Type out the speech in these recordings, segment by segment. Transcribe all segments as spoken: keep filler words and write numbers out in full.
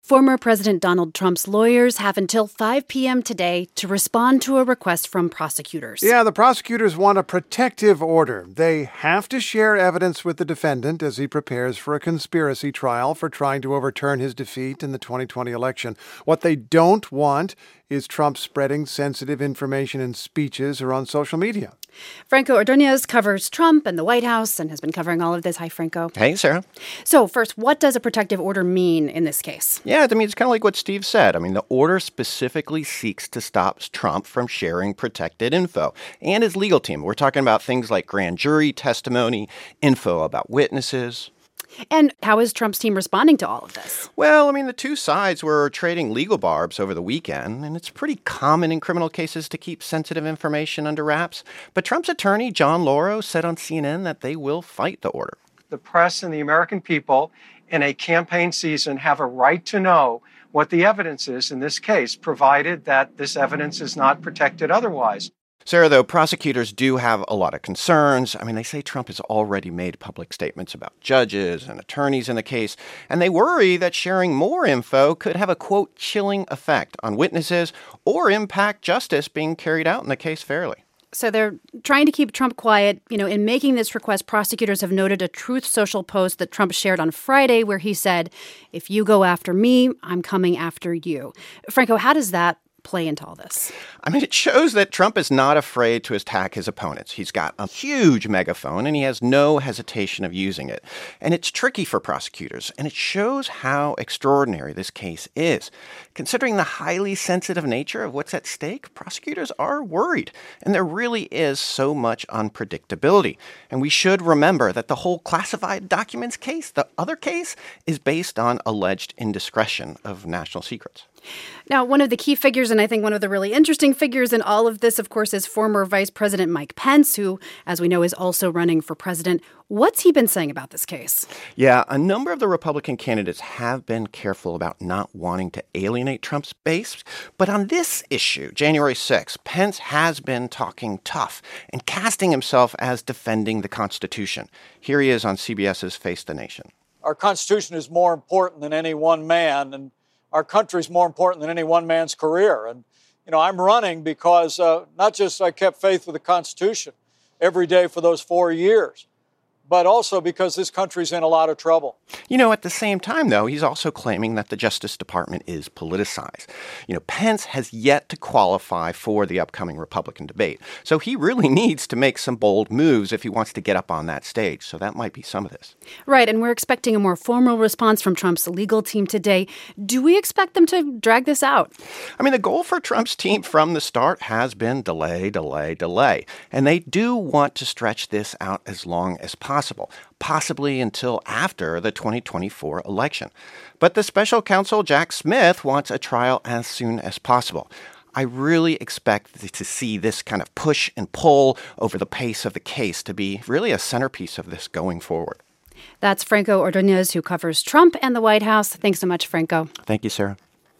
Former President Donald Trump's lawyers have until five p.m. today to respond to a request from prosecutors. Yeah, the prosecutors want a protective order. They have to share evidence with the defendant as he prepares for a conspiracy trial for trying to overturn his defeat in the twenty twenty election. What they don't want is Trump spreading sensitive information in speeches or on social media. Franco Ordonez covers Trump and the White House and has been covering all of this. Hi, Franco. Hey, Sarah. So first, what does a protective order mean in this case? Yeah, I mean, it's kind of like what Steve said. I mean, the order specifically seeks to stop Trump from sharing protected info and his legal team. We're talking about things like grand jury testimony, info about witnesses. And how is Trump's team responding to all of this? Well, I mean, the two sides were trading legal barbs over the weekend, and it's pretty common in criminal cases to keep sensitive information under wraps. But Trump's attorney, John Lauro, said on C N N that they will fight the order. The press and the American people in a campaign season have a right to know what the evidence is in this case, provided that this evidence is not protected otherwise. Sarah, though, prosecutors do have a lot of concerns. I mean, they say Trump has already made public statements about judges and attorneys in the case, and they worry that sharing more info could have a, quote, chilling effect on witnesses or impact justice being carried out in the case fairly. So they're trying to keep Trump quiet. You know, in making this request, prosecutors have noted a Truth Social post that Trump shared on Friday where he said, "If you go after me, I'm coming after you." Franco, how does that play into all this? I mean, it shows that Trump is not afraid to attack his opponents. He's got a huge megaphone, and he has no hesitation of using it. And it's tricky for prosecutors, and it shows how extraordinary this case is. Considering the highly sensitive nature of what's at stake, prosecutors are worried, and there really is so much unpredictability. And we should remember that the whole classified documents case, the other case, is based on alleged indiscretion of national secrets. Now, one of the key figures, and I think one of the really interesting figures in all of this, of course, is former Vice President Mike Pence, who, as we know, is also running for president. What's he been saying about this case? Yeah, a number of the Republican candidates have been careful about not wanting to alienate Trump's base. But on this issue, January sixth, Pence has been talking tough and casting himself as defending the Constitution. Here he is on CBS's Face the Nation. Our Constitution is more important than any one man, and our country's more important than any one man's career. And, you know, I'm running because uh, not just I kept faith with the Constitution every day for those four years, but also because this country's in a lot of trouble. You know, at the same time, though, he's also claiming that the Justice Department is politicized. You know, Pence has yet to qualify for the upcoming Republican debate. So he really needs to make some bold moves if he wants to get up on that stage. So that might be some of this. Right, and we're expecting a more formal response from Trump's legal team today. Do we expect them to drag this out? I mean, the goal for Trump's team from the start has been delay, delay, delay. And they do want to stretch this out as long as possible. Possible, possibly until after the twenty twenty-four election. But the special counsel, Jack Smith, wants a trial as soon as possible. I really expect to see this kind of push and pull over the pace of the case to be really a centerpiece of this going forward. That's Franco Ordonez, who covers Trump and the White House. Thanks so much, Franco. Thank you, Sarah.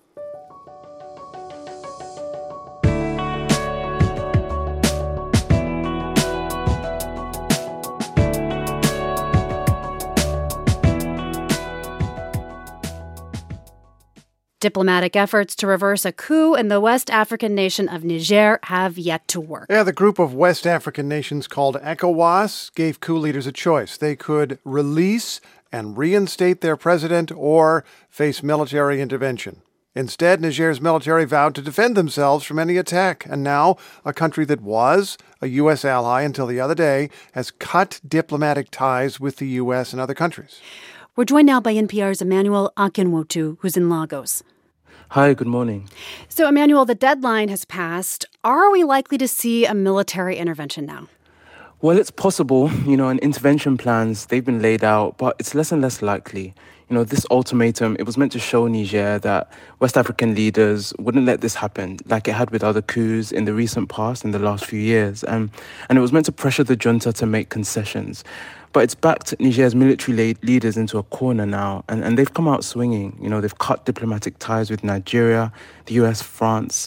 Diplomatic efforts to reverse a coup in the West African nation of Niger have yet to work. Yeah, the group of West African nations called ECOWAS gave coup leaders a choice. They could release and reinstate their president or face military intervention. Instead, Niger's military vowed to defend themselves from any attack. And now, a country that was a U S ally until the other day has cut diplomatic ties with the U S and other countries. We're joined now by N P R's Emmanuel Akinwotu, who's in Lagos. Hi, good morning. So, Emmanuel, the deadline has passed. Are we likely to see a military intervention now? Well, it's possible, you know, and intervention plans, they've been laid out, but it's less and less likely. You know, this ultimatum, it was meant to show Niger that West African leaders wouldn't let this happen like it had with other coups in the recent past, in the last few years. Um, and it was meant to pressure the junta to make concessions. But it's backed Niger's military leaders into a corner now, and, and they've come out swinging. You know, they've cut diplomatic ties with Nigeria, the U S, France.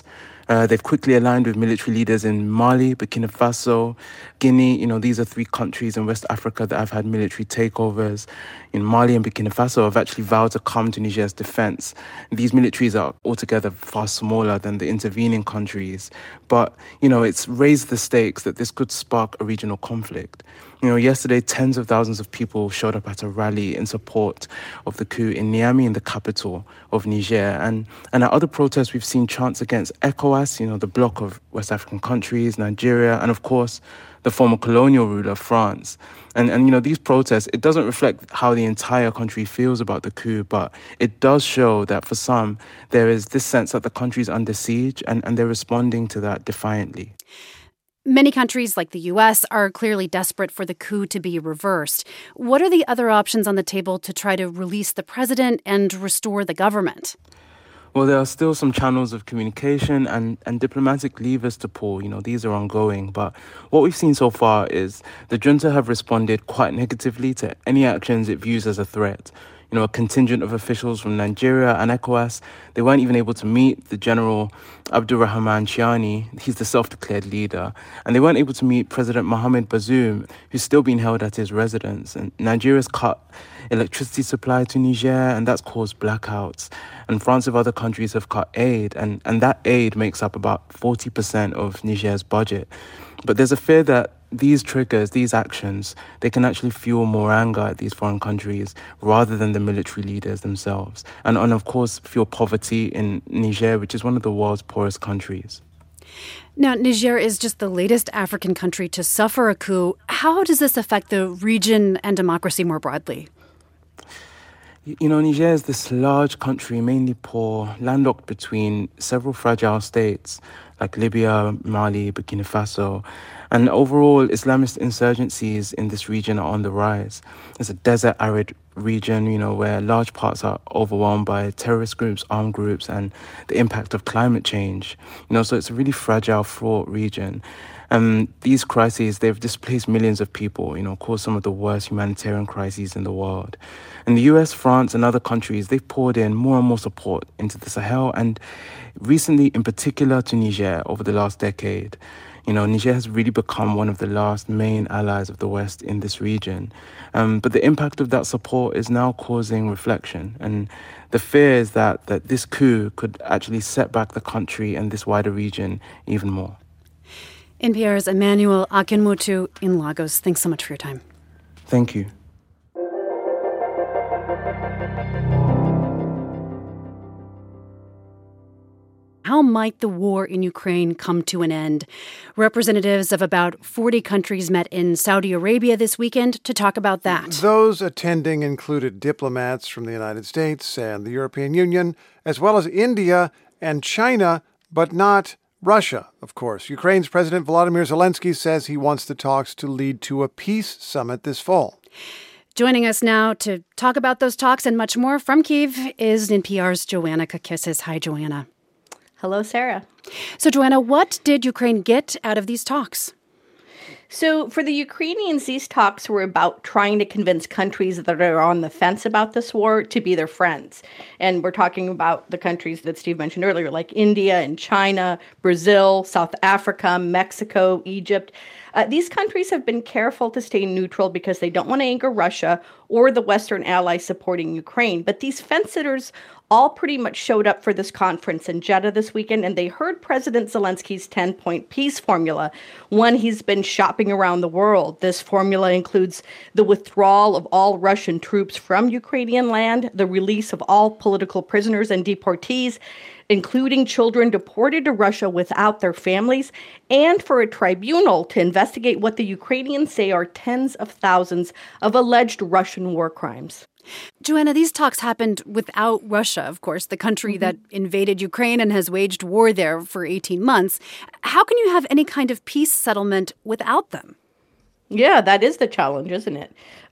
Uh, they've quickly aligned with military leaders in Mali, Burkina Faso, Guinea. You know, these are three countries in West Africa that have had military takeovers. In Mali and Burkina Faso have actually vowed to come to Niger's defense. These militaries are altogether far smaller than the intervening countries. But, you know, it's raised the stakes that this could spark a regional conflict. You know, yesterday, tens of thousands of people showed up at a rally in support of the coup in Niamey, in the capital of Niger. And, and at other protests, we've seen chants against ECOWAS, you know, the bloc of West African countries, Nigeria, and of course, the former colonial ruler, France. And, and, you know, these protests, it doesn't reflect how the entire country feels about the coup, but it does show that for some, there is this sense that the country is under siege, and, and they're responding to that defiantly. Many countries like the U S are clearly desperate for the coup to be reversed. What are the other options on the table to try to release the president and restore the government? Well, there are still some channels of communication and, and diplomatic levers to pull. You know, these are ongoing. But what we've seen so far is the junta have responded quite negatively to any actions it views as a threat. You know, a contingent of officials from Nigeria and ECOWAS, they weren't even able to meet the General Abdurrahman Chiani, he's the self-declared leader, and they weren't able to meet President Mohamed Bazoum, who's still being held at his residence. And Nigeria's cut electricity supply to Niger, and that's caused blackouts. And France and other countries have cut aid, and, and that aid makes up about forty percent of Niger's budget. But there's a fear that these triggers, these actions, they can actually fuel more anger at these foreign countries rather than the military leaders themselves. And, and of course, fuel poverty in Niger, which is one of the world's poorest countries. Now, Niger is just the latest African country to suffer a coup. How does this affect the region and democracy more broadly? You know, Niger is this large country, mainly poor, landlocked between several fragile states like Libya, Mali, Burkina Faso. And overall, Islamist insurgencies in this region are on the rise. It's a desert arid region, you know, where large parts are overwhelmed by terrorist groups, armed groups, and the impact of climate change. You know, so it's a really fragile, fraught region. And these crises, they've displaced millions of people, you know, caused some of the worst humanitarian crises in the world. And the U S, France, and other countries, they've poured in more and more support into the Sahel, and recently, in particular, to Niger over the last decade. You know, Niger has really become one of the last main allies of the West in this region. Um, but the impact of that support is now causing reflection. And the fear is that, that this coup could actually set back the country and this wider region even more. N P R's Emmanuel Akinmutu in Lagos. Thanks so much for your time. Thank you. How might the war in Ukraine come to an end? Representatives of about forty countries met in Saudi Arabia this weekend to talk about that. Those attending included diplomats from the United States and the European Union, as well as India and China, but not Russia, of course. Ukraine's President Volodymyr Zelensky says he wants the talks to lead to a peace summit this fall. Joining us now to talk about those talks and much more from Kyiv is N P R's Joanna Kakissis. Hi, Joanna. Hello, Sarah. So, Joanna, what did Ukraine get out of these talks? So for the Ukrainians, these talks were about trying to convince countries that are on the fence about this war to be their friends. And we're talking about the countries that Steve mentioned earlier, like India and China, Brazil, South Africa, Mexico, Egypt. Uh, these countries have been careful to stay neutral because they don't want to anger Russia or the Western allies supporting Ukraine. But these fence-sitters all pretty much showed up for this conference in Jeddah this weekend, and they heard President Zelensky's ten-point peace formula, one he's been shopping around the world. This formula includes the withdrawal of all Russian troops from Ukrainian land, the release of all political prisoners and deportees, including children deported to Russia without their families, and for a tribunal to investigate what the Ukrainians say are tens of thousands of alleged Russian war crimes. Joanna, these talks happened without Russia, of course, the country mm-hmm. that invaded Ukraine and has waged war there for eighteen months. How can you have any kind of peace settlement without them? Yeah, that is the challenge, isn't it?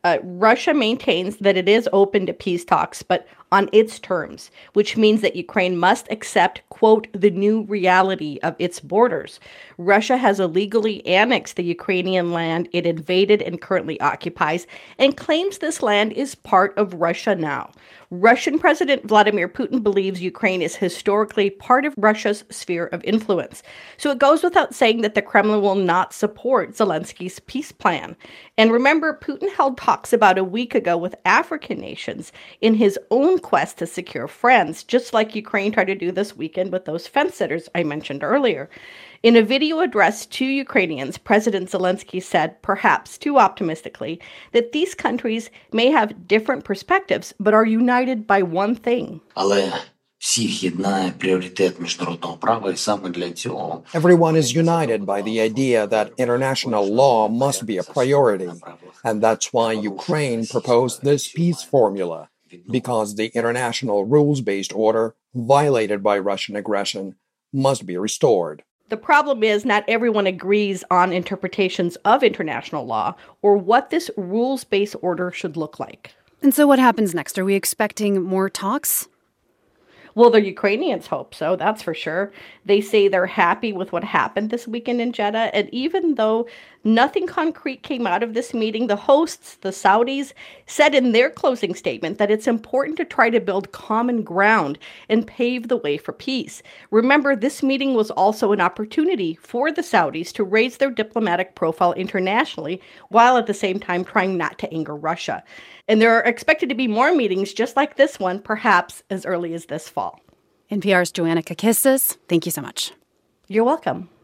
Uh, Russia maintains that it is open to peace talks, but on its terms, which means that Ukraine must accept, quote, the new reality of its borders. Russia has illegally annexed the Ukrainian land it invaded and currently occupies, and claims this land is part of Russia now. Russian President Vladimir Putin believes Ukraine is historically part of Russia's sphere of influence. So it goes without saying that the Kremlin will not support Zelensky's peace plan. And remember, Putin held talks about a week ago with African nations in his own quest to secure friends, just like Ukraine tried to do this weekend with those fence sitters I mentioned earlier. In a video addressed to Ukrainians, President Zelensky said, perhaps too optimistically, that these countries may have different perspectives, but are united by one thing. Everyone is united by the idea that international law must be a priority, and that's why Ukraine proposed this peace formula, because the international rules-based order violated by Russian aggression must be restored. The problem is not everyone agrees on interpretations of international law or what this rules-based order should look like. And so what happens next? Are we expecting more talks? Well, the Ukrainians hope so, that's for sure. They say they're happy with what happened this weekend in Jeddah. And even though nothing concrete came out of this meeting, the hosts, the Saudis, said in their closing statement that it's important to try to build common ground and pave the way for peace. Remember, this meeting was also an opportunity for the Saudis to raise their diplomatic profile internationally, while at the same time trying not to anger Russia. And there are expected to be more meetings just like this one, perhaps as early as this fall. N P R's Joanna Kakissis, thank you so much. You're welcome.